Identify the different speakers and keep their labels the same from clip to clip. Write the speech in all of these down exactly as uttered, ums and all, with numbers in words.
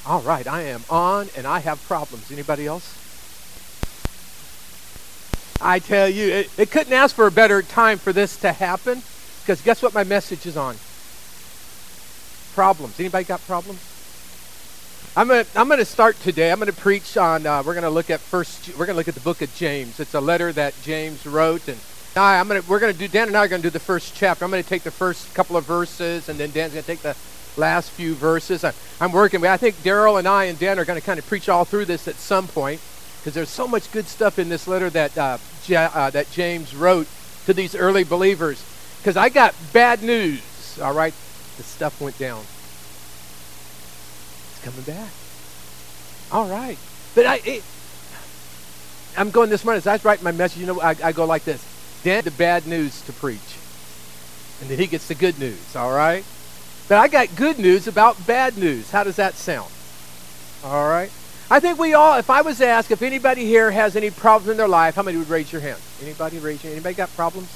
Speaker 1: All right, I am on and I have problems. Anybody else? I tell you, it, it couldn't ask for a better time for this to happen, because guess what my message is on? Problems. Anybody got problems? I'm gonna I'm gonna start today. I'm gonna preach on. Uh, we're gonna look at first. We're gonna look at the book of James. It's a letter that James wrote, and I, I'm gonna we're gonna do. Dan and I are gonna do the first chapter. I'm gonna take the first couple of verses, and then Dan's gonna take the last few verses. I, I'm working. I think Daryl and I and Dan are gonna kind of preach all through this at some point, because there's so much good stuff in this letter that uh, ja, uh, that James wrote to these early believers. Because I got bad news. All right, the stuff went down. Coming back. All right. But I, it, I'm going this morning, as I was writing my message, you know, I, I go like this. Dan had the bad news to preach. And then he gets the good news, all right? But I got good news about bad news. How does that sound? All right? I think we all, if I was asked if anybody here has any problems in their life, how many would raise your hand? Anybody raise your hand? Anybody got problems?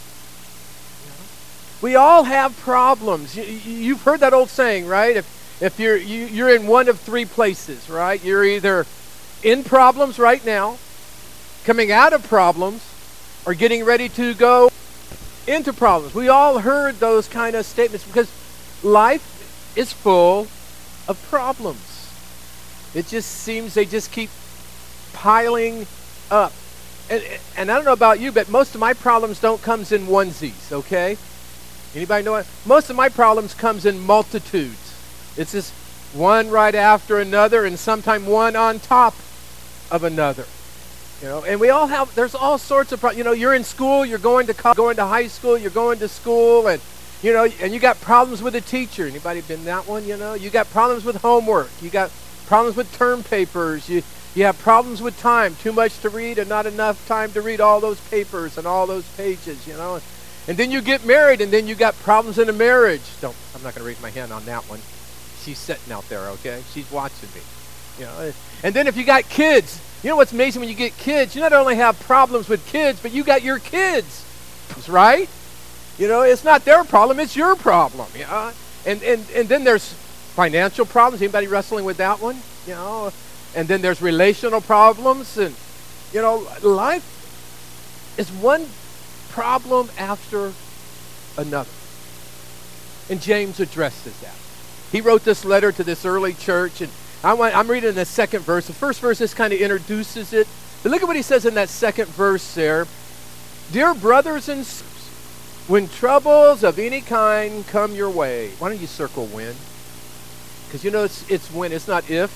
Speaker 1: We all have problems. You, you've heard that old saying, right? If If you're you, you're in one of three places, right? You're either in problems right now, coming out of problems, or getting ready to go into problems. We all heard those kind of statements because life is full of problems. It just seems they just keep piling up. And, and I don't know about you, but most of my problems don't comes in onesies, okay? Anybody know what? Most of my problems comes in multitudes. It's just one right after another, and sometimes one on top of another. You know, and we all have, there's all sorts of problems. You know, you're in school, you're going to college, going to high school, you're going to school, and, you know, and you got problems with a teacher. Anybody been that one, you know? You got problems with homework. You got problems with term papers. You, you have problems with time, too much to read and not enough time to read all those papers and all those pages, you know? And then you get married, and then you got problems in a marriage. Don't, I'm not going to raise my hand on that one. She's sitting out there, okay? She's watching me. You know, and then if you got kids, you know what's amazing when you get kids? You not only have problems with kids, but you got your kids, right? You know, it's not their problem, it's your problem. You know? And and and then there's financial problems. Anybody wrestling with that one? You know, and then there's relational problems, and you know, life is one problem after another. And James addresses that. He wrote this letter to this early church, and I want, I'm reading the second verse. The first verse just kind of introduces it. But look at what he says in that second verse there. Dear brothers and sisters, when troubles of any kind come your way, why don't you circle when? Because you know it's, it's when, it's not if.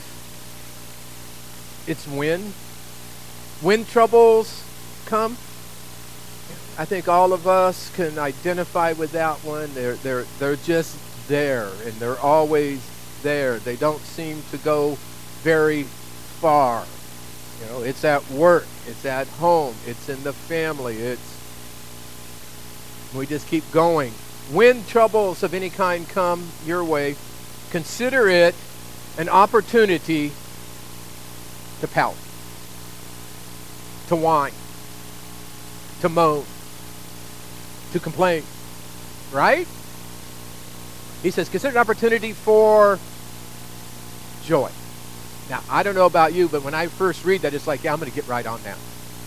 Speaker 1: It's when. When troubles come. I think all of us can identify with that one. They're, they're, they're just there, and they're always there. They don't seem to go very far. You know, it's at work, it's at home, it's in the family, it's we just keep going. When troubles of any kind come your way, consider it an opportunity to pout, to whine, to moan, to complain, right? He says, consider an opportunity for joy. Now, I don't know about you, but when I first read that, it's like, yeah, I'm going to get right on that.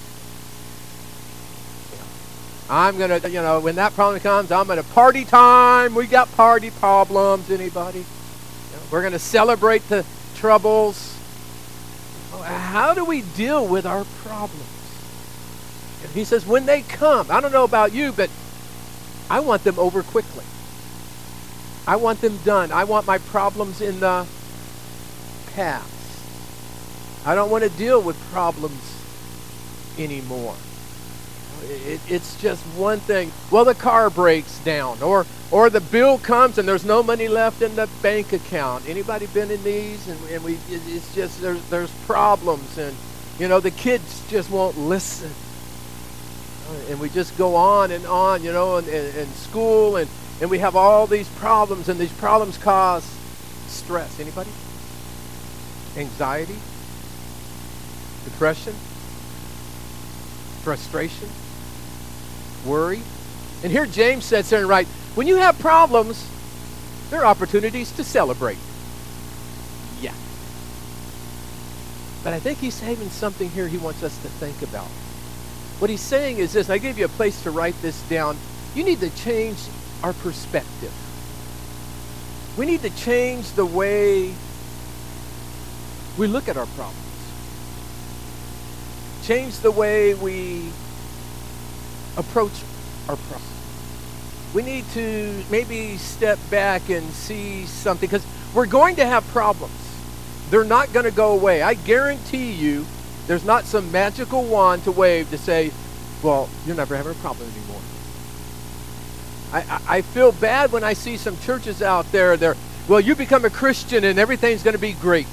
Speaker 1: You know, I'm going to, you know, when that problem comes, I'm going to party time. We got party problems. Anybody? You know, we're going to celebrate the troubles. How do we deal with our problems? And he says, when they come, I don't know about you, but I want them over quickly. I want them done. I want my problems in the past. I don't want to deal with problems anymore. It, it's just one thing. Well, the car breaks down, or or the bill comes and there's no money left in the bank account. Anybody been in these? And, and we, it, it's just there's there's problems, and you know the kids just won't listen, and we just go on and on, you know, in, in, in school and. And we have all these problems, and these problems cause stress. Anybody? Anxiety? Depression? Frustration? Worry? And here James says there and right, when you have problems, there are opportunities to celebrate. Yeah. But I think he's saving something here he wants us to think about. What he's saying is this, and I gave you a place to write this down. You need to change our perspective. We need to change the way we look at our problems. Change the way we approach our problems. We need to maybe step back and see something, because we're going to have problems. They're not going to go away. I guarantee you there's not some magical wand to wave to say, well, you're never having a problem anymore. I, I, I feel bad when I see some churches out there, they're, well, you become a Christian and everything's going to be great.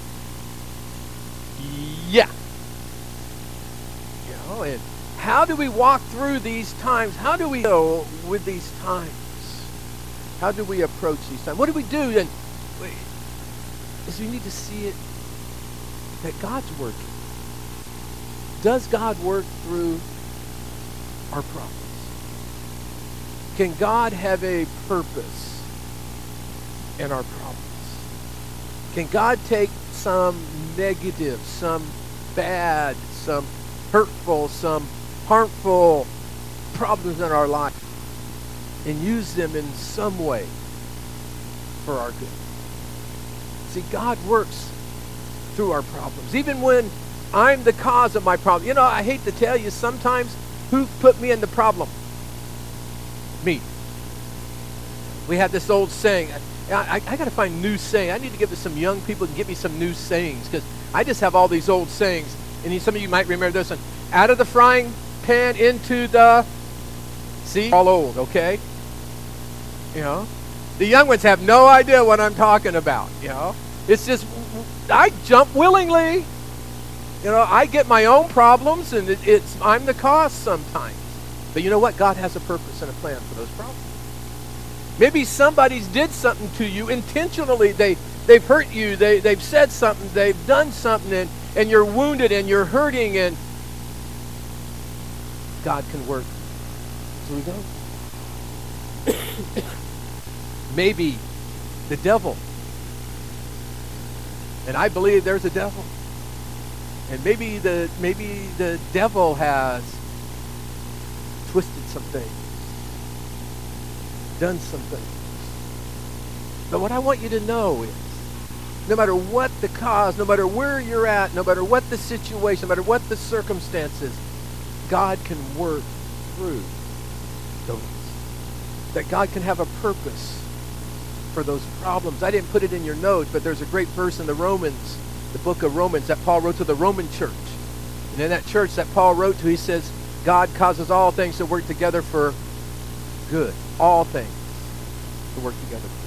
Speaker 1: Yeah. You know, and how do we walk through these times? How do we deal with these times? How do we approach these times? What do we do? And we, is we need to see it that God's working. Does God work through our problems? Can God have a purpose in our problems? Can God take some negative, some bad, some hurtful, some harmful problems in our life and use them in some way for our good? See, God works through our problems. Even when I'm the cause of my problem. You know, I hate to tell you, sometimes who put me in the problem? Me. We have this old saying. I, I, I got to find new saying. I need to give it to some young people and get me some new sayings, because I just have all these old sayings. And some of you might remember this one. Out of the frying pan into the... See? All old, okay? You know? The young ones have no idea what I'm talking about, you know? It's just, I jump willingly. You know, I get my own problems, and it, it's I'm the cause sometimes. But you know what? God has a purpose and a plan for those problems. Maybe somebody's did something to you intentionally. They, they've hurt you. They, they've said something. They've done something, and, and you're wounded, and you're hurting, and God can work through those. Maybe the devil. And I believe there's a devil. And maybe the maybe the devil has twisted some things, done some things. But what I want you to know is, no matter what the cause, no matter where you're at, no matter what the situation, no matter what the circumstances, God can work through those. That God can have a purpose for those problems. I didn't put it in your notes, but there's a great verse in the Romans, the book of Romans, that Paul wrote to the Roman church. And in that church that Paul wrote to, he says, God causes all things to work together for good. All things to work together for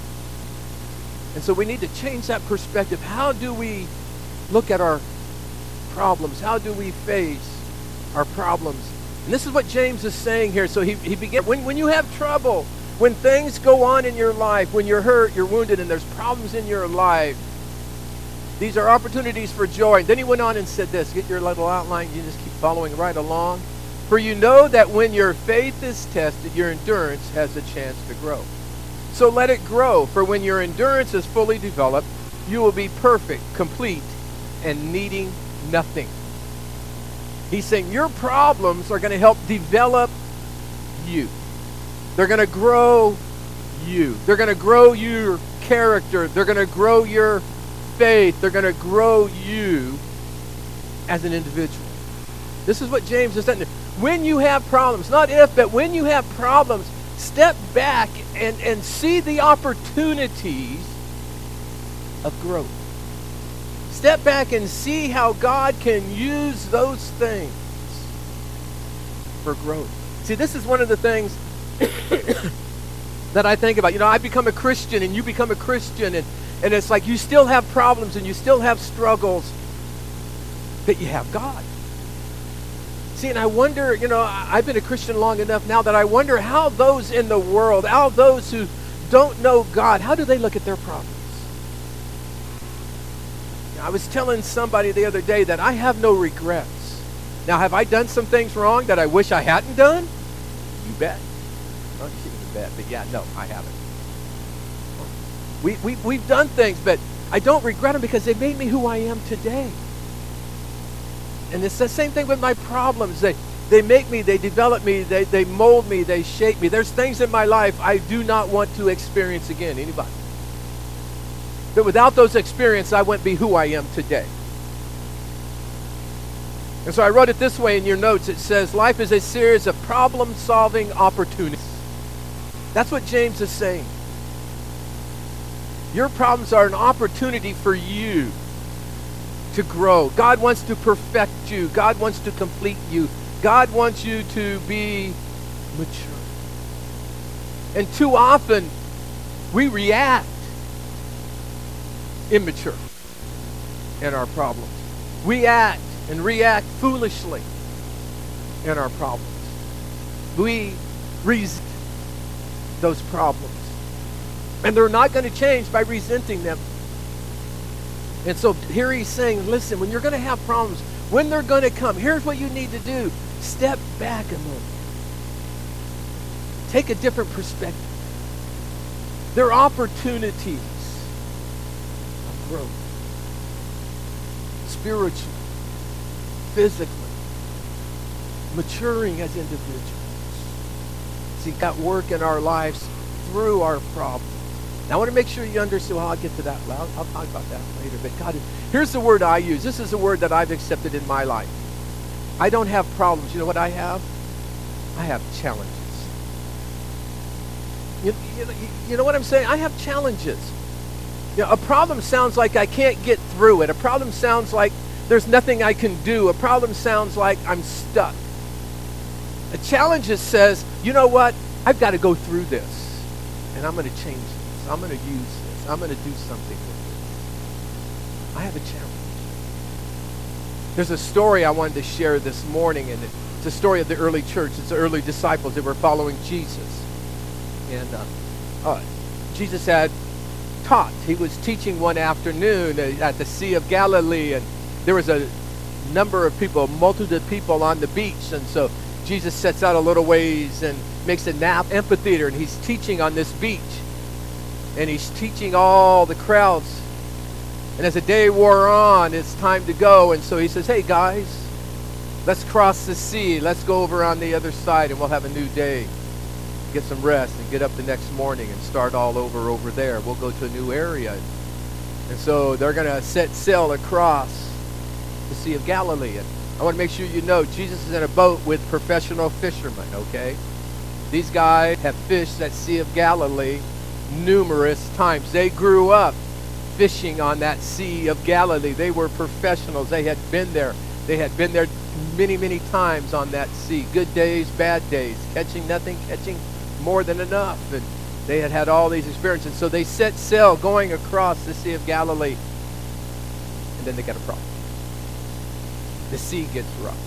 Speaker 1: good. And so we need to change that perspective. How do we look at our problems? How do we face our problems? And this is what James is saying here. So he, he began, when, when you have trouble, when things go on in your life, when you're hurt, you're wounded, and there's problems in your life, these are opportunities for joy. And then he went on and said this. Get your little outline. You just keep following right along. For you know that when your faith is tested, your endurance has a chance to grow. So let it grow. For when your endurance is fully developed, you will be perfect, complete, and needing nothing. He's saying your problems are going to help develop you. They're going to grow you. They're going to grow your character. They're going to grow your faith. They're going to grow you as an individual. This is what James is saying. When you have problems, not if, but when you have problems, step back and, and see the opportunities of growth. Step back and see how God can use those things for growth. See, this is one of the things that I think about. You know, I become a Christian and you become a Christian, and, and it's like you still have problems and you still have struggles, but you have God. See, and I wonder, you know, I've been a Christian long enough now that I wonder how those in the world, how those who don't know God, how do they look at their problems? I was telling somebody the other day that I have no regrets. Now, have I done some things wrong that I wish I hadn't done? You bet. Oh, you shouldn't bet, but yeah, no, I haven't. We, we, we've done things, but I don't regret them because they made me who I am today. And it's the same thing with my problems. They they make me, they develop me, they, they mold me, they shape me. There's things in my life I do not want to experience again. Anybody? But without those experiences, I wouldn't be who I am today. And so I wrote it this way in your notes. It says, life is a series of problem-solving opportunities. That's what James is saying. Your problems are an opportunity for you to grow. God wants to perfect you. God wants to complete you. God wants you to be mature. And too often, we react immature in our problems. We act and react foolishly in our problems. We resist those problems. And they're not going to change by resenting them. And so here he's saying, listen, when you're going to have problems, when they're going to come, here's what you need to do. Step back a moment. Take a different perspective. They're opportunities of growth. Spiritually, physically, maturing as individuals. See, God work in our lives through our problems. Now, I want to make sure you understand. Well, I'll get to that. I'll, I'll talk about that later. But God, here's the word I use. This is the word that I've accepted in my life. I don't have problems. You know what I have? I have challenges. You, you, you know what I'm saying? I have challenges. You know, a problem sounds like I can't get through it. A problem sounds like there's nothing I can do. A problem sounds like I'm stuck. A challenge says, you know what? I've got to go through this. And I'm going to change this. I'm going to use this. I'm going to do something with it. I have a challenge. There's a story I wanted to share this morning, and it's a story of the early church. It's the early disciples that were following Jesus. And uh, uh, Jesus had taught. He was teaching one afternoon at the Sea of Galilee, and there was a number of people, a multitude of people on the beach. And so Jesus sets out a little ways and makes a nap amphitheater, and he's teaching on this beach. And he's teaching all the crowds. And as the day wore on, it's time to go. And so he says, hey guys, let's cross the sea. Let's go over on the other side and we'll have a new day. Get some rest and get up the next morning and start all over over there. We'll go to a new area. And so they're going to set sail across the Sea of Galilee. And I want to make sure you know Jesus is in a boat with professional fishermen, okay? These guys have fished that Sea of Galilee numerous times. They grew up fishing on that Sea of Galilee. They were professionals. They had been there. They had been there many, many times on that sea. Good days, bad days, catching nothing, catching more than enough. And they had had all these experiences. So they set sail going across the Sea of Galilee. And then they got a problem. The sea gets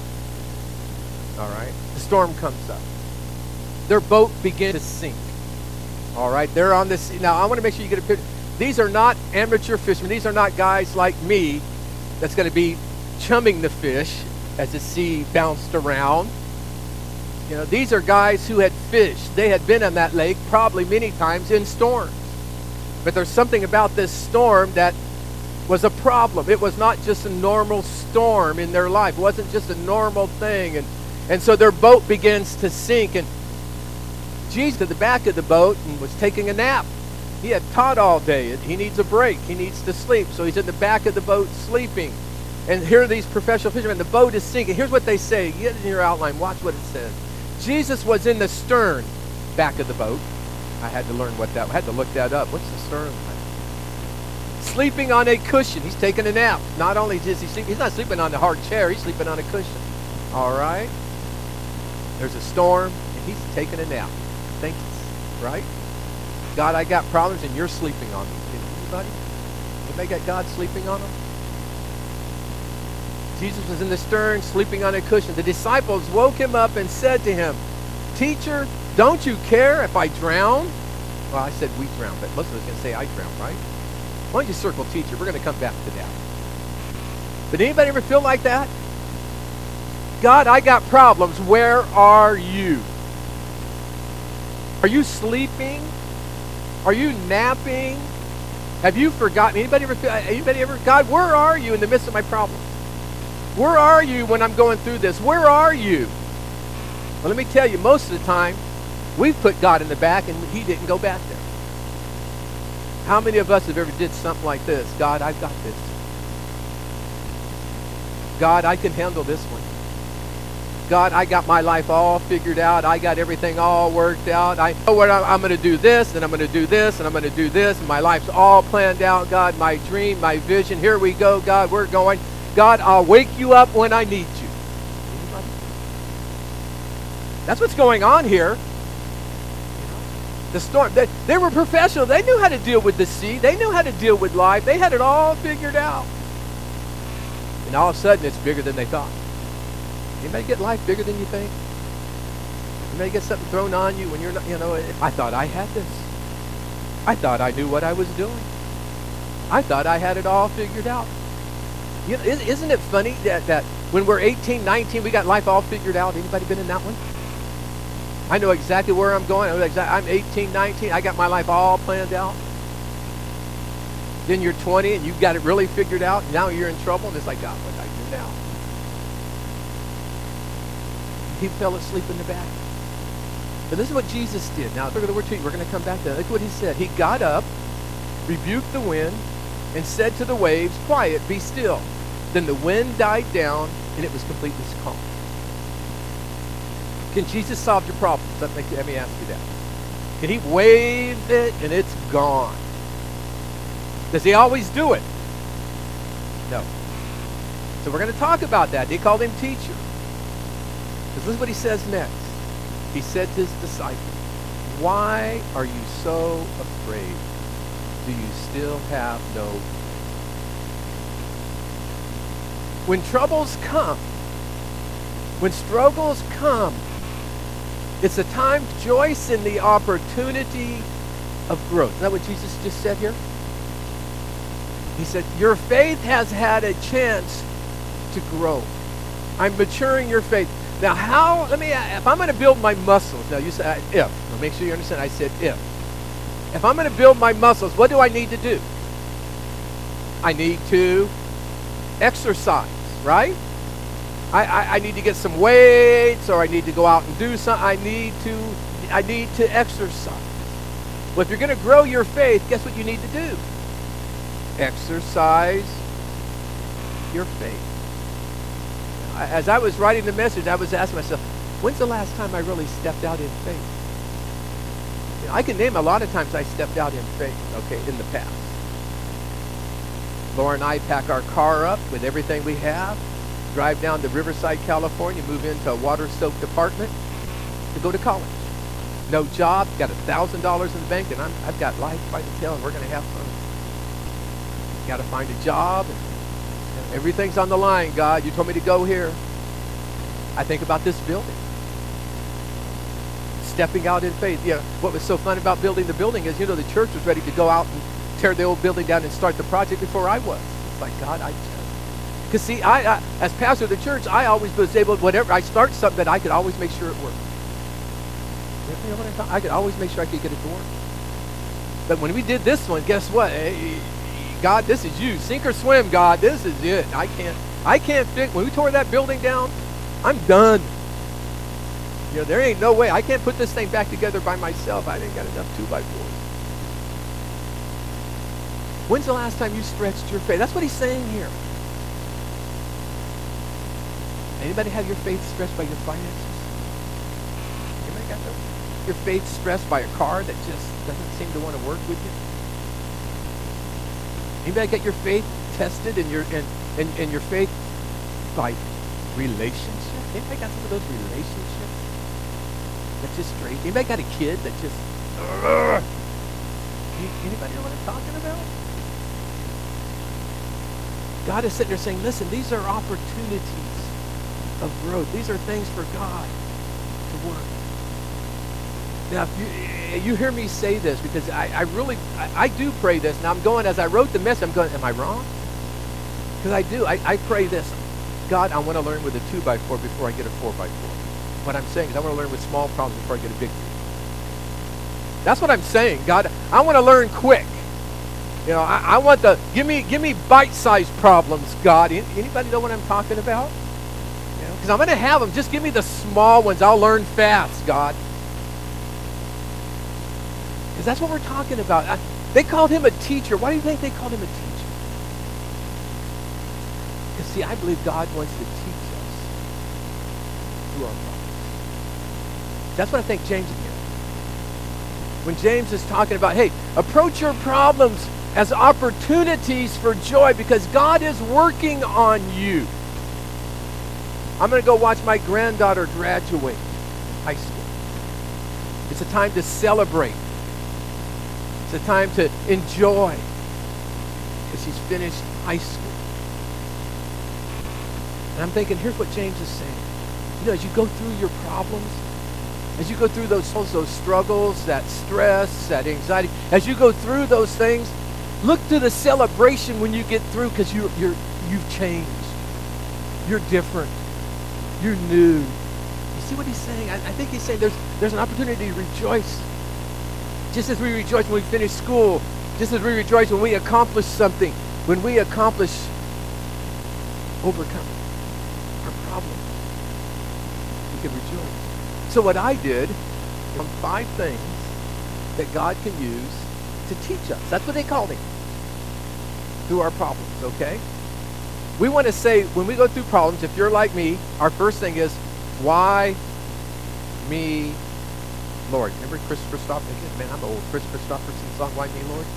Speaker 1: rough. All right? The storm comes up. Their boat begins to sink. All right? They're on the sea. Now, I want to make sure you get a picture. These are not amateur fishermen. These are not guys like me that's going to be chumming the fish as the sea bounced around. You know, these are guys who had fished. They had been on that lake probably many times in storms. But there's something about this storm that was a problem. It was not just a normal storm in their life. It wasn't just a normal thing. And, and so their boat begins to sink. And Jesus at the back of the boat and was taking a nap. He had taught all day. He needs a break. He needs to sleep. So he's in the back of the boat sleeping. And here are these professional fishermen. The boat is sinking. Here's what they say. Get in your outline. Watch what it says. Jesus was in the stern back of the boat. I had to learn what that, I had to look that up. What's the stern? Sleeping on a cushion. He's taking a nap. Not only is he sleeping, he's not sleeping on a hard chair. He's sleeping on a cushion. All right? There's a storm, and he's taking a nap. Thank you. Right? God, I got problems, and you're sleeping on them. Anybody? Anybody got God sleeping on them? Jesus was in the stern, sleeping on a cushion. The disciples woke him up and said to him, Teacher, don't you care if I drown? Well, I said we drown, but most of us are going to say I drown, right? Why don't you circle teacher? We're going to come back to that. But anybody ever feel like that? God, I got problems. Where are you? Are you sleeping? Are you napping? Have you forgotten? Anybody ever feel, anybody ever, God, where are you in the midst of my problem? Where are you when I'm going through this? Where are you? Well, let me tell you, most of the time, we've put God in the back and he didn't go back there. How many of us have ever did something like this? God, I've got this. God, I can handle this one. God, I got my life all figured out. I got everything all worked out. I know what I'm, I'm going to do this, and I'm going to do this, and I'm going to do this, and my life's all planned out. God, my dream, my vision, here we go. God, we're going. God, I'll wake you up when I need you. Anybody? That's what's going on here. The storm. They, they were professional. They knew how to deal with the sea. They knew how to deal with life. They had it all figured out. And all of a sudden, it's bigger than they thought. Anybody get life bigger than you think? Anybody get something thrown on you when you're not, you know, I thought I had this. I thought I knew what I was doing. I thought I had it all figured out. You know, isn't it funny that, that when we're eighteen, nineteen, we got life all figured out? Anybody been in that one? I know exactly where I'm going. I'm eighteen, nineteen. I got my life all planned out. Then you're twenty and you've got it really figured out. Now you're in trouble. And it's like, God, what do I do now? He fell asleep in the back. But this is what Jesus did. Now, look at the word two. We're going to come back to that. Look what he said. He got up, rebuked the wind, and said to the waves, quiet, be still. Then the wind died down, and it was completely calm. Can Jesus solve your problems? Let me, let me ask you that. Can he wave it, and it's gone? Does he always do it? No. So we're going to talk about that. They called him teacher. Because listen what he says next. He said to his disciples, why are you so afraid? Do you still have no faith? When troubles come, when struggles come, it's a time to rejoice in the opportunity of growth. Is that what Jesus just said here? He said, your faith has had a chance to grow. I'm maturing your faith. Now how, let me, if I'm going to build my muscles, now you said if, now make sure you understand, I said if. If I'm going to build my muscles, what do I need to do? I need to exercise, right? I, I, I need to get some weights, or I need to go out and do something. I need to, I need to exercise. Well, if you're going to grow your faith, guess what you need to do? Exercise your faith. As I was writing the message, I was asking myself, when's the last time I really stepped out in faith? You know, I can name a lot of times I stepped out in faith, okay, in the past. Laura and I pack our car up with everything we have, drive down to Riverside, California, move into a water-soaked apartment to go to college. No job, got one thousand dollars in the bank, and I'm, I've got life by the tail, and we're going to have fun. Got to find a job. And everything's on the line, God. You told me to go here. I think about this building. Stepping out in faith. Yeah, what was so fun about building the building is, you know, the church was ready to go out and tear the old building down and start the project before I was. It's like, God, I just... Because see, I, I, as pastor of the church, I always was able, whatever, I start something that I could always make sure it worked. You know what I'm talking? I could always make sure I could get it to work. But when we did this one, guess what? Hey, God, this is you. Sink or swim, God. This is it. I can't, I can't fix, when we tore that building down, I'm done. You know, there ain't no way. I can't put this thing back together by myself. I ain't got enough two by fours. When's the last time you stretched your faith? That's what he's saying here. Anybody have your faith stretched by your finances? Anybody got that? Your faith stressed by a car that just doesn't seem to want to work with you? Anybody got your faith tested and your and, and, and your faith by relationships? Anybody got some of those relationships that just straight? Anybody got a kid that just uh, anybody know what I'm talking about? God is sitting there saying, listen, these are opportunities of growth. These are things for God to work. Now, if you, you hear me say this, because I, I really, I, I do pray this. Now, I'm going, as I wrote the message, I'm going, am I wrong? Because I do. I, I pray this. God, I want to learn with a two by four before I get a four by four. What I'm saying is I want to learn with small problems before I get a big one. That's what I'm saying. God, I want to learn quick. You know, I, I want the, give me give me bite-sized problems, God. Any- Anybody know what I'm talking about? You know, because I'm going to have them. Just give me the small ones. I'll learn fast, God. Because that's what we're talking about. I, they called him a teacher. Why do you think they called him a teacher? Because, see, I believe God wants to teach us through our problems. That's what I think James is here. When James is talking about, hey, approach your problems as opportunities for joy because God is working on you. I'm going to go watch my granddaughter graduate high school. It's a time to celebrate. It's a time to enjoy because she's finished high school. And I'm thinking, here's what James is saying. You know, as you go through your problems, as you go through those, those struggles, that stress, that anxiety, as you go through those things, look to the celebration when you get through because you're, you're, you've changed. You're different. You're new. You see what he's saying? I, I think he's saying there's, there's an opportunity to rejoice. Just as we rejoice when we finish school, just as we rejoice when we accomplish something, when we accomplish, overcome our problem, we can rejoice. So what I did, from five things that God can use to teach us. That's what they called him. Through our problems, okay? We want to say, when we go through problems, if you're like me, our first thing is, why me, Lord? Remember Chris Christopherson? Man, I'm an old Chris Christopherson song, Why Me, Lord?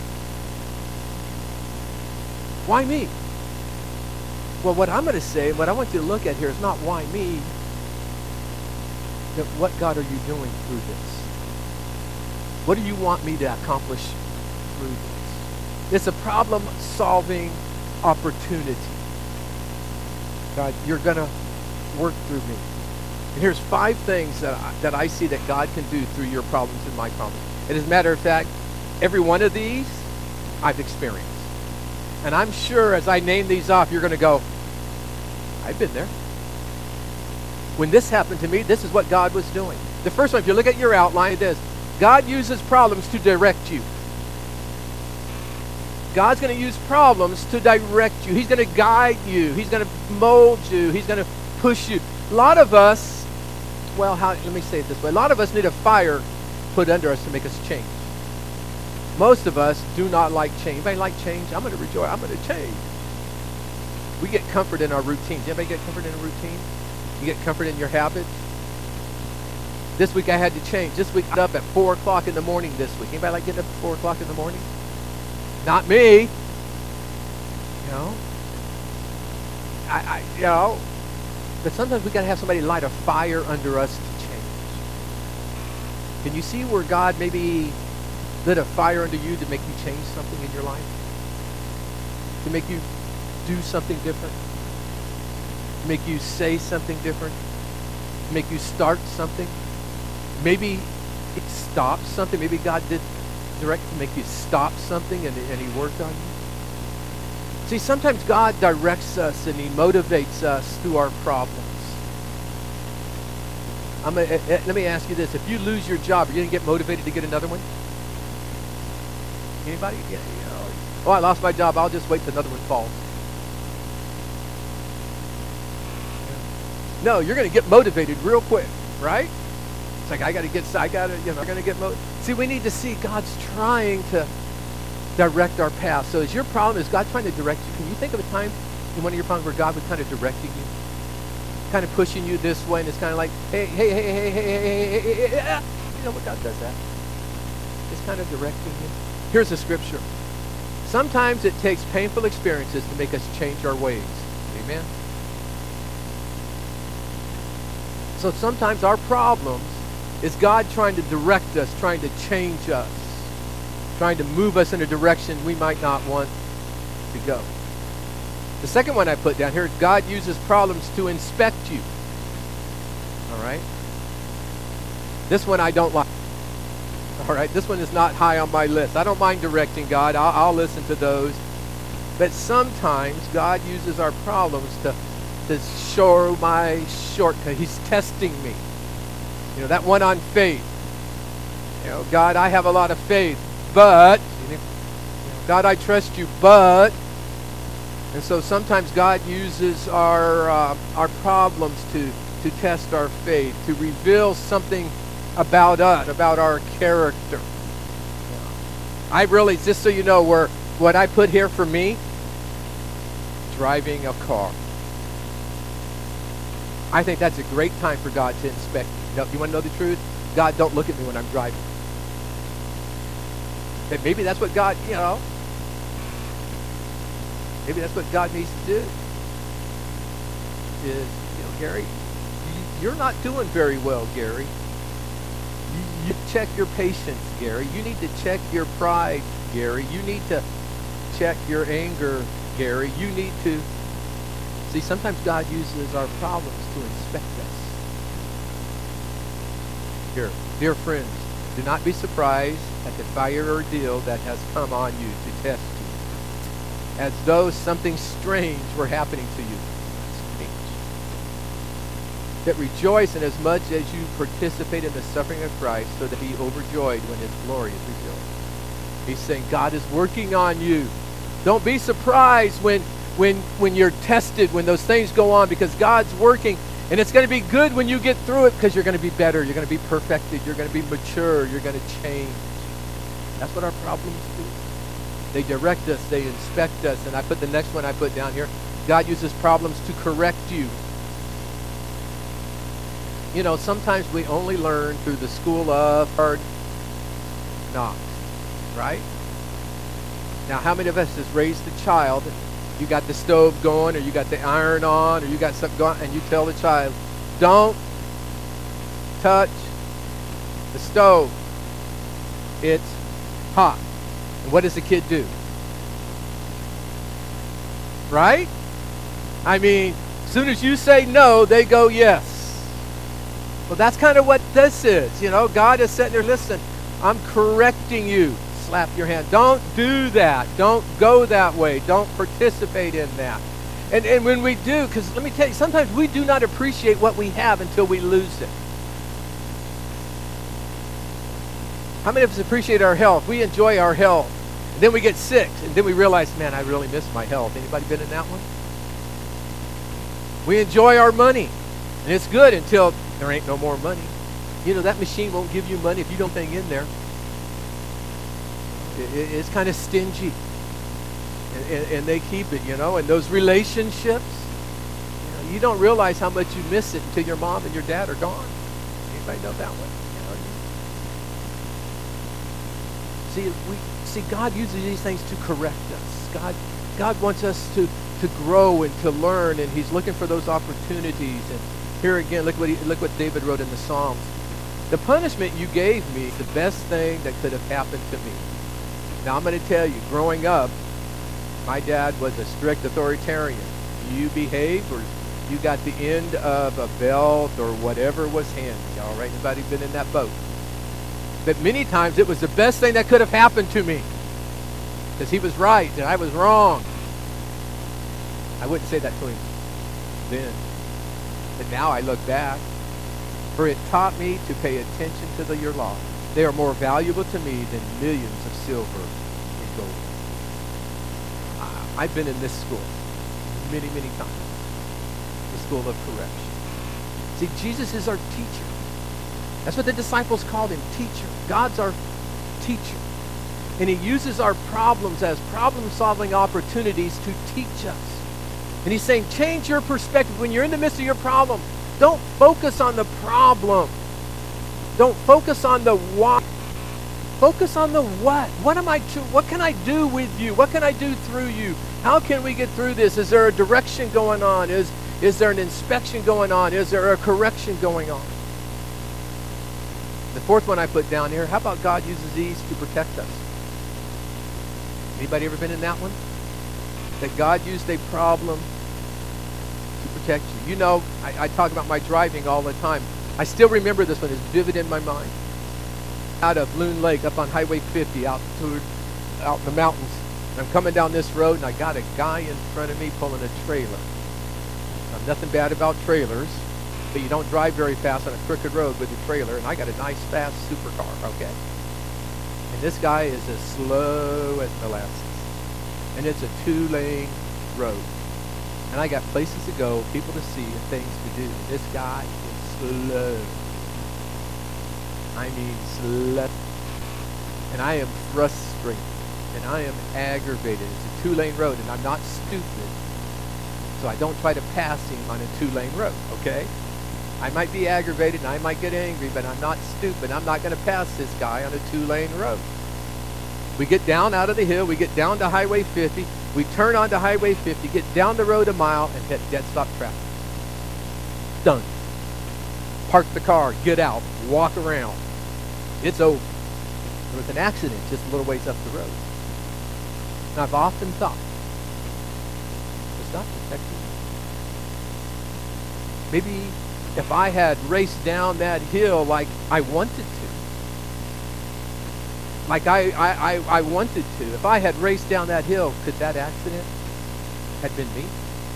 Speaker 1: Why me? Well, what I'm going to say, what I want you to look at here is not why me, but what, God, are you doing through this? What do you want me to accomplish through this? It's a problem-solving opportunity. God, you're going to work through me. And here's five things that I, that I see that God can do through your problems and my problems. And as a matter of fact, every one of these I've experienced. And I'm sure as I name these off, you're going to go, I've been there. When this happened to me, this is what God was doing. The first one, if you look at your outline, it is, God uses problems to direct you. God's going to use problems to direct you. He's going to guide you. He's going to mold you. He's going to push you. A lot of us, well, how, let me say it this way. A lot of us need a fire put under us to make us change. Most of us do not like change. Anybody like change? I'm going to rejoice. I'm going to change. We get comfort in our routines. Anybody get comfort in a routine? You get comfort in your habits? This week I had to change. This week I got up at four o'clock in the morning this week. Anybody like getting up at four o'clock in the morning? Not me. You know? I, I, you know? But sometimes we got to have somebody light a fire under us to change. Can you see where God maybe lit a fire under you to make you change something in your life? To make you do something different? To make you say something different? To make you start something? Maybe it stopped something. Maybe God did direct to make you stop something and, and he worked on you. See, sometimes God directs us and he motivates us through our problems. I'm a, a, let me ask you this. If you lose your job, are you going to get motivated to get another one? Anybody? Yeah, you know, oh, I lost my job. I'll just wait till another one falls. No, you're going to get motivated real quick, right? It's like, I got to get, I got to, you know, I'm going to get motivated. See, we need to see God's trying to direct our path. So is your problem, is God trying to direct you? Can you think of a time in one of your problems where God was kind of directing you? Kind of pushing you this way, and it's kind of like, hey, hey, hey, hey, hey, hey, hey, hey, hey, hey. You know what God does that? It's kind of directing you. Here's a scripture. Sometimes it takes painful experiences to make us change our ways. Amen? So sometimes our problems is God trying to direct us, trying to change us, trying to move us in a direction we might not want to go. The second one I put down here, God uses problems to inspect you. All right? This one I don't like. All right? This one is not high on my list. I don't mind directing God. I'll, I'll listen to those. But sometimes God uses our problems to, to show my shortcut. He's testing me. You know, that one on faith. You know, God, I have a lot of faith, but you know, God, I trust you, but... And so sometimes God uses our uh, our problems to, to test our faith, to reveal something about us, about our character. I really, just so you know, where what I put here for me, driving a car. I think that's a great time for God to inspect you. No, you want to know the truth? God, don't look at me when I'm driving. But maybe that's what God, you know, maybe that's what God needs to do. Is, you know, Gary, you're not doing very well, Gary. You, you check your patience, Gary. You need to check your pride, Gary. You need to check your anger, Gary. You need to... See, sometimes God uses our problems to inspect us. Here, dear friends, do not be surprised at the fire ordeal that has come on you to test you, as though something strange were happening to you. Strange. That rejoice in as much as you participate in the suffering of Christ, so that be overjoyed when his glory is revealed. He's saying God is working on you. Don't be surprised when When, when you're tested, when those things go on, because God's working, and it's going to be good when you get through it, because you're going to be better, you're going to be perfected, you're going to be mature, you're going to change. That's what our problems do. They direct us, they inspect us, and I put the next one I put down here. God uses problems to correct you. You know, sometimes we only learn through the school of hard knocks, right? Now, how many of us has raised a child? You got the stove going, or you got the iron on, or you got something going, and you tell the child, don't touch the stove. It's hot. And what does the kid do? Right? I mean, as soon as you say no, they go yes. Well, that's kind of what this is. You know, God is sitting there, listen, I'm correcting you. Slap your hand. Don't do that. Don't go that way. Don't participate in that. And and when we do, because let me tell you, sometimes we do not appreciate what we have until we lose it. How many of us appreciate our health? We enjoy our health. And then we get sick, and then we realize, man, I really miss my health. Anybody been in that one? We enjoy our money, and it's good until there ain't no more money. You know, that machine won't give you money if you don't hang in there. It's kind of stingy, and, and, and they keep it, you know. And those relationships, you know, you don't realize how much you miss it until your mom and your dad are gone. Anybody know that one? You know, see, we see God uses these things to correct us. God, God wants us to to grow and to learn, and He's looking for those opportunities. And here again, look what he, look what David wrote in the Psalms. The punishment you gave me is the best thing that could have happened to me. Now, I'm going to tell you, growing up, my dad was a strict authoritarian. You behaved, or you got the end of a belt or whatever was handy. All right, anybody been in that boat? But many times it was the best thing that could have happened to me, because he was right and I was wrong. I wouldn't say that to him then, but now I look back. For it taught me to pay attention to the, your law. They are more valuable to me than millions of silver and gold. Uh, I've been in this school many, many times. The school of correction. See, Jesus is our teacher. That's what the disciples called him, teacher. God's our teacher. And he uses our problems as problem-solving opportunities to teach us. And he's saying, change your perspective. When you're in the midst of your problem, don't focus on the problem. Don't focus on the why. Focus on the what. What am I? To, what can I do with you? What can I do through you? How can we get through this? Is there a direction going on? Is is there an inspection going on? Is there a correction going on? The fourth one I put down here. How about God uses these to protect us? Anybody ever been in that one? That God used a problem to protect you. You know, I, I talk about my driving all the time. I still remember this one. It's vivid in my mind. Out of Loon Lake, up on Highway fifty, out to, out in the mountains. And I'm coming down this road, and I got a guy in front of me pulling a trailer. Now, nothing bad about trailers, but you don't drive very fast on a crooked road with a trailer. And I got a nice, fast supercar, okay? And this guy is as slow as molasses. and it's a two-lane road. And I got places to go, people to see, and things to do. This guy is slow. I mean slow. And I am frustrated. And I am aggravated. It's a two-lane road, and I'm not stupid. So I don't try to pass him on a two-lane road, okay? I might be aggravated, and I might get angry, but I'm not stupid. I'm not going to pass this guy on a two-lane road. We get down out of the hill. We get down to Highway fifty. We turn onto Highway fifty, get down the road a mile, and hit dead stop traffic. Done. Park the car, get out, walk around. It's over. There was an accident just a little ways up the road. And I've often thought, it's not protecting me. Maybe if I had raced down that hill like I wanted to, like I, I, I, I wanted to, if I had raced down that hill, could that accident have been me?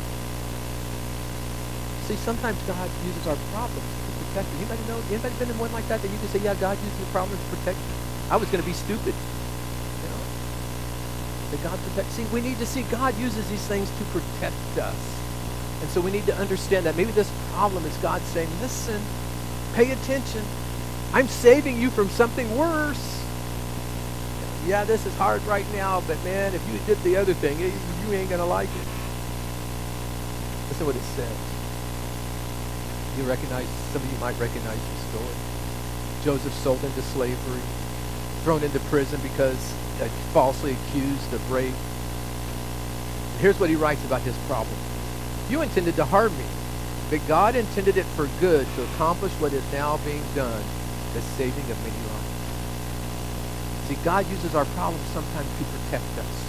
Speaker 1: See, sometimes God uses our problems to protect us. Anybody know? Anybody been in one like that that you can say, yeah, God uses the problem to protect me? I was going to be stupid. You know? That God protect. See, we need to see God uses these things to protect us. And so we need to understand that. Maybe this problem is God saying, listen, pay attention. I'm saving you from something worse. Yeah, this is hard right now, but man, if you did the other thing, you, you ain't going to like it. Listen what it says. You recognize, some of you might recognize the story. Joseph sold into slavery, thrown into prison because uh, falsely accused of rape. And here's what he writes about his problem. You intended to harm me, but God intended it for good to accomplish what is now being done, the saving of many lives. See, God uses our problems sometimes to protect us.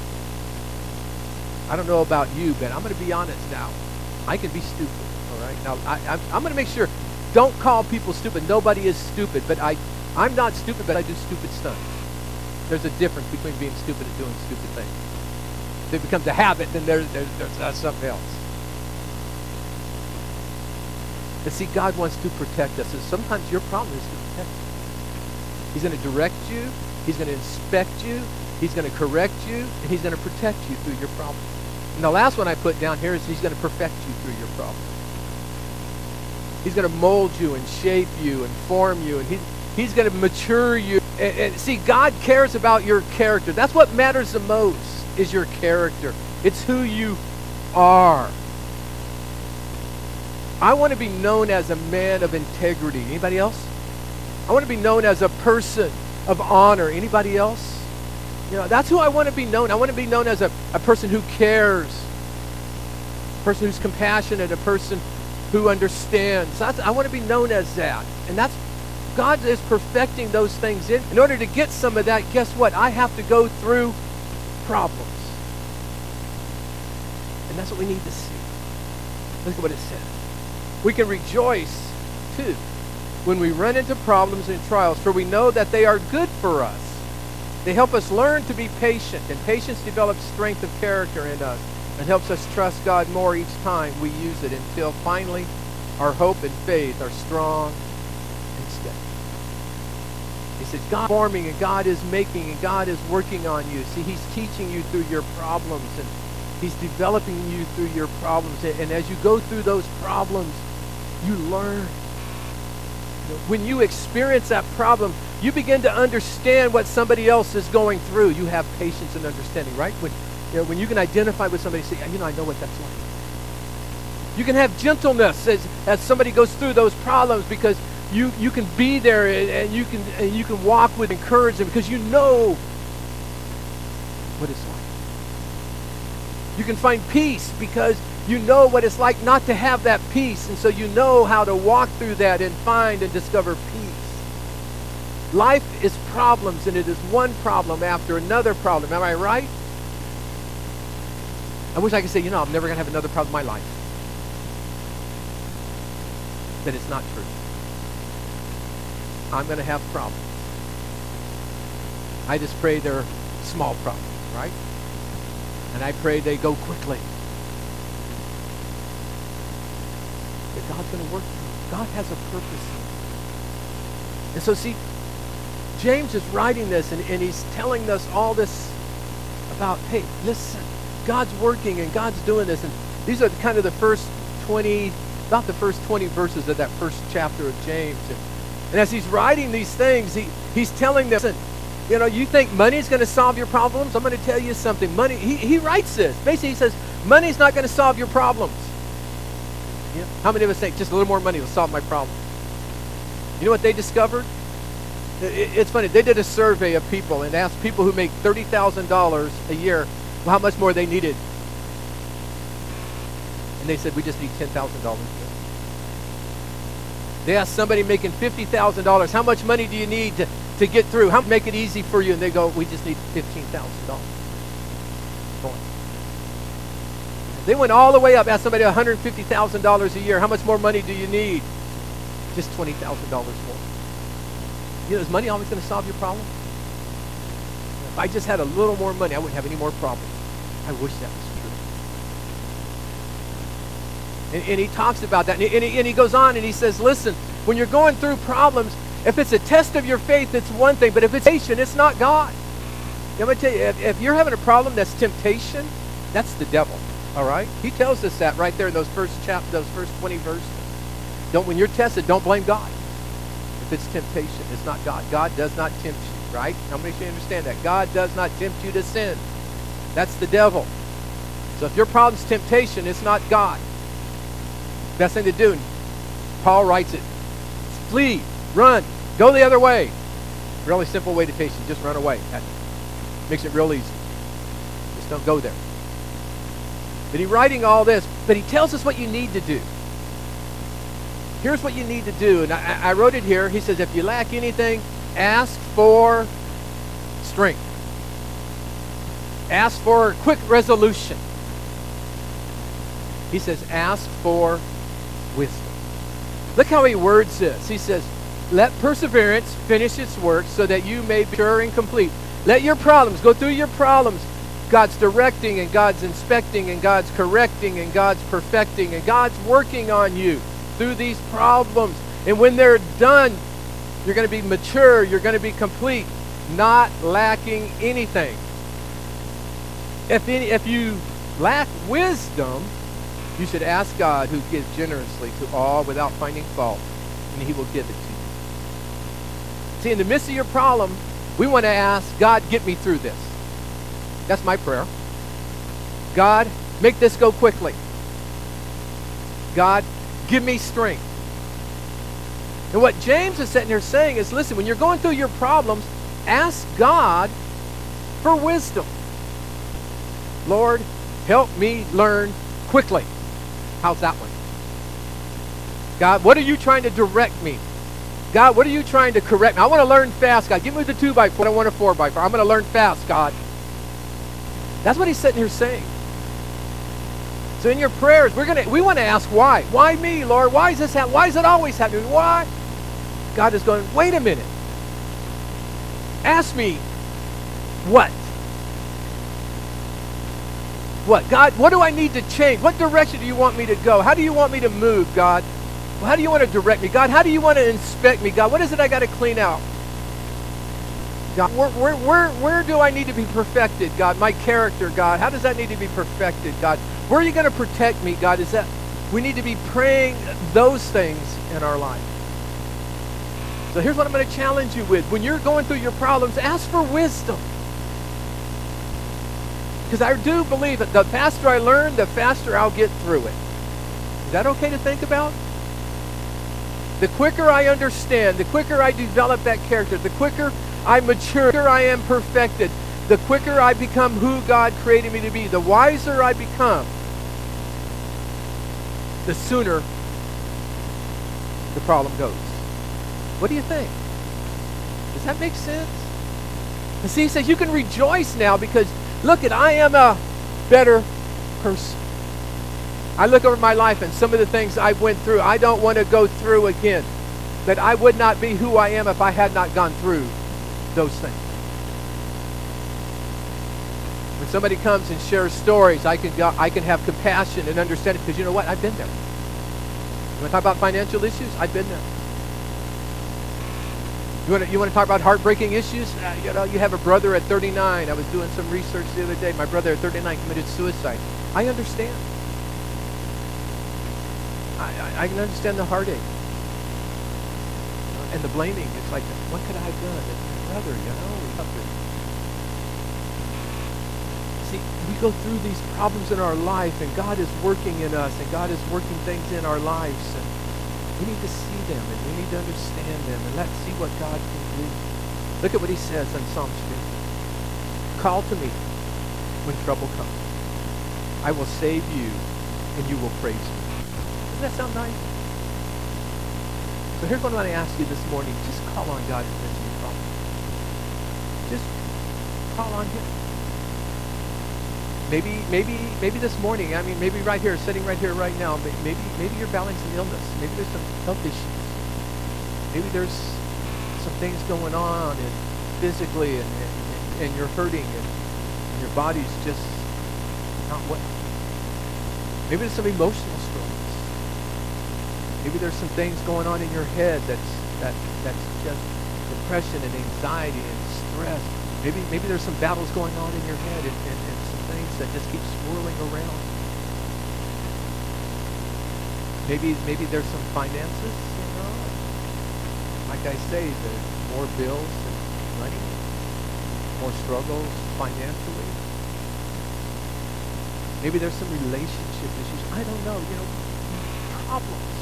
Speaker 1: I don't know about you, but I'm going to be honest now. I can be stupid, all right? Now, I, I'm, I'm going to make sure, don't call people stupid. Nobody is stupid, but I, I'm not stupid, but I do stupid stuff. There's a difference between being stupid and doing stupid things. If it becomes a habit, then there's, there's, there's uh, something else. But see, God wants to protect us, and sometimes your problem is to protect you. He's going to direct you. He's going to inspect you. He's going to correct you. And he's going to protect you through your problem. And the last one I put down here is he's going to perfect you through your problem. He's going to mold you and shape you and form you. And he, he's going to mature you. And, and see, God cares about your character. That's what matters the most, is your character. It's who you are. I want to be known as a man of integrity. Anybody else? I want to be known as a person of honor. Anybody else? You know, that's who I want to be known. I want to be known as a, a person who cares, a person who's compassionate, a person who understands. That's, I want to be known as that. And that's, God is perfecting those things in. In order to get some of that, guess what? I have to go through problems. And that's what we need to see. Look at what it says. We can rejoice, too, when we run into problems and trials, for we know that they are good for us. They help us learn to be patient, and patience develops strength of character in us and helps us trust God more each time we use it, until finally our hope and faith are strong and steady. He said, God is forming, and God is making, and God is working on you. See, he's teaching you through your problems, and he's developing you through your problems. And as you go through those problems, you learn. When you experience that problem, you begin to understand what somebody else is going through. You have patience and understanding, right? When, you know, when you can identify with somebody, say, you know, I know what that's like. You can have gentleness as, as somebody goes through those problems, because you, you can be there and, and you can and you can walk with encouragement, because you know what it's like. You can find peace because you know what it's like not to have that peace, and so you know how to walk through that and find and discover peace. Life is problems, and it is one problem after another problem. Am I right? I wish I could say, you know, I'm never going to have another problem in my life. But it's not true. I'm going to have problems. I just pray they're small problems, right? And I pray they go quickly. But God's going to work through it. God has a purpose. And so see, James is writing this, and, and he's telling us all this about, hey, listen, God's working and God's doing this. And these are kind of the first twenty, about the first twenty verses of that first chapter of James. And, and as he's writing these things, he, he's telling them, listen, you know, you think money's going to solve your problems? I'm going to tell you something. Money, he, he writes this. Basically, he says, money's not going to solve your problems. You know, how many of us think just a little more money will solve my problem? You know what they discovered? It, it's funny. They did a survey of people and asked people who make thirty thousand dollars a year how much more they needed. And they said, we just need ten thousand dollars. They asked somebody making fifty thousand dollars, how much money do you need to, to get through? How make it easy for you? And they go, we just need fifteen thousand dollars. They went all the way up, asked somebody one hundred fifty thousand dollars a year, how much more money do you need? Just twenty thousand dollars more. You know, is money always going to solve your problem? If I just had a little more money, I wouldn't have any more problems. I wish that was true. And, and he talks about that. And he, and, he, and he goes on and he says, listen, when you're going through problems, if it's a test of your faith, it's one thing. But if it's temptation, it's not God. I'm going to tell you, if, if you're having a problem that's temptation, that's the devil. All right? He tells us that right there in those first chap, those first twenty verses. Don't, when you're tested, don't blame God. If it's temptation, it's not God. God does not tempt you, right? How many of you understand that? God does not tempt you to sin. That's the devil. So if your problem's temptation, it's not God. Best thing to do, Paul writes it, flee, run, go the other way. Really simple way to face it, just run away. That makes it real easy. Just don't go there. But he's writing all this, but he tells us what you need to do. Here's what you need to do. And I, I wrote it here. He says, if you lack anything, ask for strength. Ask for quick resolution. He says, ask for wisdom. Look how he words this. He says, let perseverance finish its work so that you may be sure and complete. Let your problems, go through your problems. God's directing and God's inspecting and God's correcting and God's perfecting and God's working on you through these problems. And when they're done, you're going to be mature, you're going to be complete, not lacking anything. If, any, if you lack wisdom, you should ask God, who gives generously to all without finding fault, and he will give it to you. See, in the midst of your problem, we want to ask, God, get me through this. That's my prayer. God, make this go quickly. God, give me strength. And what James is sitting here saying is, listen, when you're going through your problems, ask God for wisdom. Lord, help me learn quickly. How's that one? God, what are you trying to direct me? God, what are you trying to correct me? I want to learn fast, God. Give me the two by four. I don't want a four by four. I'm going to learn fast, God. That's what he's sitting here saying. So in your prayers, we're gonna we want to ask why. Why me, Lord? Why is this happening? Why is it always happening? Why? God is going, wait a minute. Ask me what? What? God, what do I need to change? What direction do you want me to go? How do you want me to move, God? Well, how do you want to direct me? God, how do you want to inspect me? God, what is it I got to clean out? God, where, where, where, where do I need to be perfected, God? My character, God. How does that need to be perfected, God? Where are you going to protect me, God? Is that we need to be praying those things in our life. So here's what I'm going to challenge you with. When you're going through your problems, ask for wisdom. Because I do believe that the faster I learn, the faster I'll get through it. Is that okay to think about? The quicker I understand, the quicker I develop that character, the quicker I mature, the quicker I am perfected, the quicker I become who God created me to be, the wiser I become, the sooner the problem goes. What do you think? Does that make sense? And see, he says you can rejoice now because, look, at I am a better person. I look over my life and some of the things I went through, I don't want to go through again. But I would not be who I am if I had not gone through those things. When somebody comes and shares stories, I can go, I can have compassion and understand it because you know what? I've been there. You want to talk about financial issues? I've been there. You want to you want to talk about heartbreaking issues? Uh, you know, you have a brother at thirty-nine. I was doing some research the other day. My brother at thirty-nine committed suicide. I understand. I, I, I can understand the heartache and the blaming. It's like, what could I have done? It's my brother, you know. See, we go through these problems in our life, and God is working in us, and God is working things in our lives, and we need to see them, and we need to understand them, and let's see what God can do. Look at what he says in Psalms fifty. Call to me when trouble comes. I will save you, and you will praise me. Doesn't that sound nice? So here's what I want to ask you this morning. Just call on God in the midst of your problem. Just call on him. Maybe, maybe, maybe this morning, I mean, maybe right here, sitting right here right now, maybe, maybe you're battling some illness. Maybe there's some health issues. Maybe there's some things going on and physically, and, and, and you're hurting, and, and your body's just not well. Maybe there's some emotional struggles. Maybe there's some things going on in your head that's that that's just depression and anxiety and stress. Maybe maybe there's some battles going on in your head, and, and, and some things that just keep swirling around. Maybe maybe there's some finances, you know. Like I say, there's more bills and money, more struggles financially. Maybe there's some relationship issues. I don't know, you know, problems.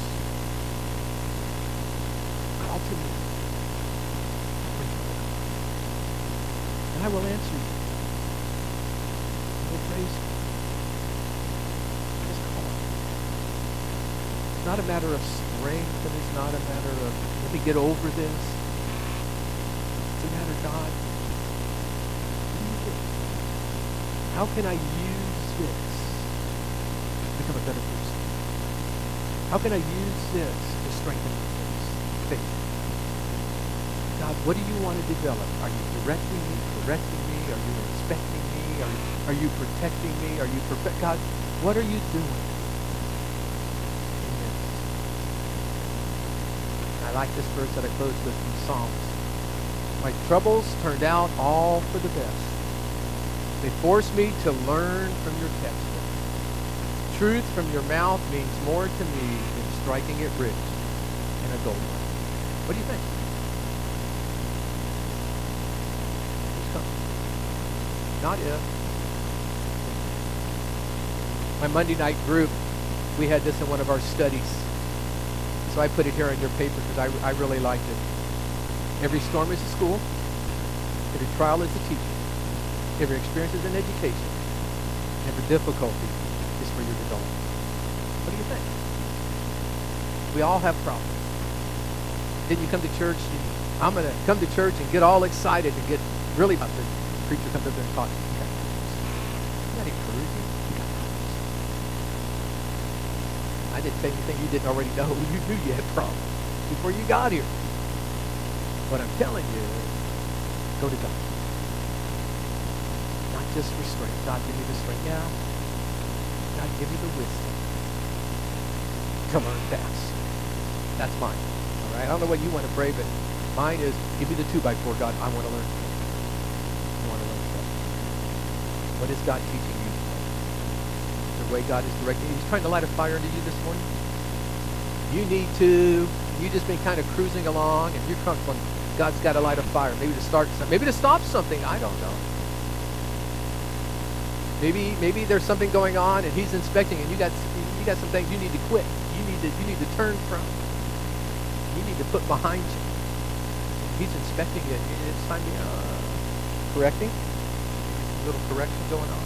Speaker 1: Call to me. And I will answer you. I will praise you. Just call. It's not a matter of strength, and it's not a matter of, let me get over this. It's a matter, God, what do you think? How can I use this to become a better person? How can I use this to strengthen my faith? God, what do you want to develop? Are you directing me, correcting me? Are you inspecting me? Are you, are you protecting me? Are you perfect? God, what are you doing? Amen. I like this verse that I closed with from Psalms. My troubles turned out all for the best. They forced me to learn from your textbook. Truth from your mouth means more to me than striking it rich in a gold mine. What do you think? Not if. My Monday night group, we had this in one of our studies. So I put it here on your paper because I, I really liked it. Every storm is a school. Every trial is a teacher. Every experience is an education. Every difficulty is for your development. What do you think? We all have problems. Didn't you come to church? You, I'm going to come to church and get all excited and get really about the preacher comes up there and talks. You got problems. Isn't that encouraging? You got problems. I didn't say anything you didn't already know. You knew you had problems before you got here. What I'm telling you is, go to God. Not just for strength. God, give me the strength. Yeah. God, give me the wisdom to learn fast. That's mine. All right? I don't know what you want to pray, but mine is, give me the two by four, God. I want to learn fast. What is God teaching you today? The way God is directing you. He's trying to light a fire into you this morning. You need to, you've just been kind of cruising along, and you're comfortable. God's got to light a fire. Maybe to start something. Maybe to stop something. I don't know. Maybe maybe there's something going on, and he's inspecting, and you got you got some things you need to quit. You need to you need to turn from. You need to put behind you. He's inspecting it. It's time to uh, correcting. A little correction going on.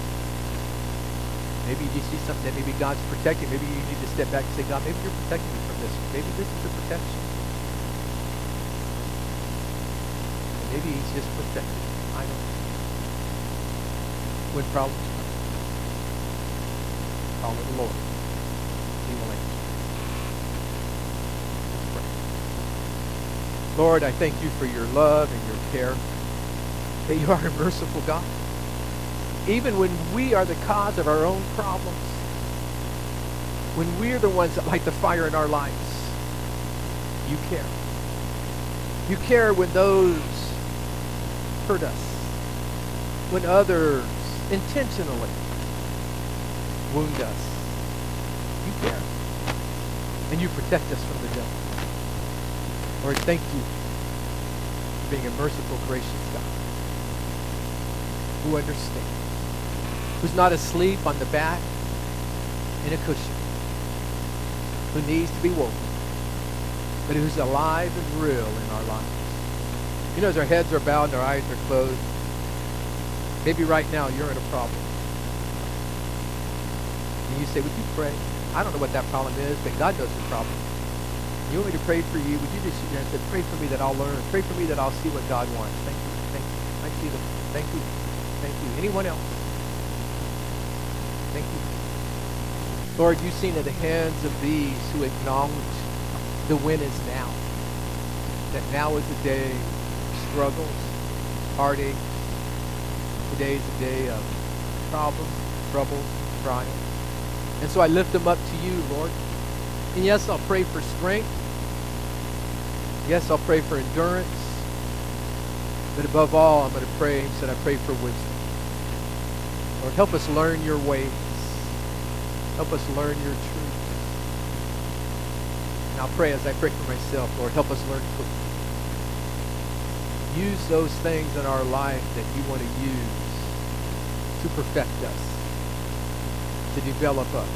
Speaker 1: Maybe you see something that maybe God's protecting. Maybe you need to step back and say, God, maybe you're protecting me from this. Maybe this is a protection. And maybe he's just protecting. I don't know. When problems come, call on the Lord. He will answer. Let's pray. Lord, I thank you for your love and your care. That you are a merciful God. Even when we are the cause of our own problems, when we're the ones that light the fire in our lives, you care. You care when those hurt us, when others intentionally wound us. You care. And you protect us from the devil. Lord, thank you for being a merciful, gracious God who understands, who's not asleep on the back in a cushion, who needs to be woken, but who's alive and real in our lives. You know, as our heads are bowed and our eyes are closed, maybe right now you're in a problem. And you say, would you pray? I don't know what that problem is, but God knows the problem. You want me to pray for you? Would you just sit there and say, pray for me that I'll learn. Pray for me that I'll see what God wants. Thank you. Thank you. I see the thank you. Thank you. Anyone else? Thank you. Lord, you've seen at the hands of these who acknowledge the win is now. That now is the day of struggles, heartache. Today is a day of problems, troubles, trials. And so I lift them up to you, Lord. And yes, I'll pray for strength. Yes, I'll pray for endurance. But above all, I'm going to pray, he said, I pray for wisdom. Lord, help us learn your ways. Help us learn your truth. And I'll pray as I pray for myself, Lord, help us learn truth. Use those things in our life that you want to use to perfect us, to develop us,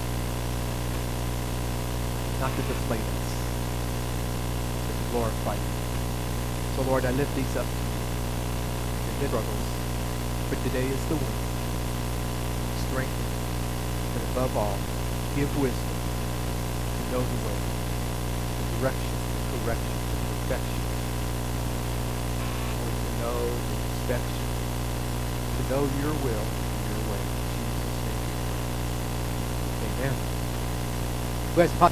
Speaker 1: not to deflate us, but to glorify you. So Lord, I lift these up in the struggles, but today is the win. Strengthen, but above all, give wisdom to know the way, the direction, the correction, the perfection, Lord, to know the inspection, to know your will and your way. In Jesus' name. Amen. Who has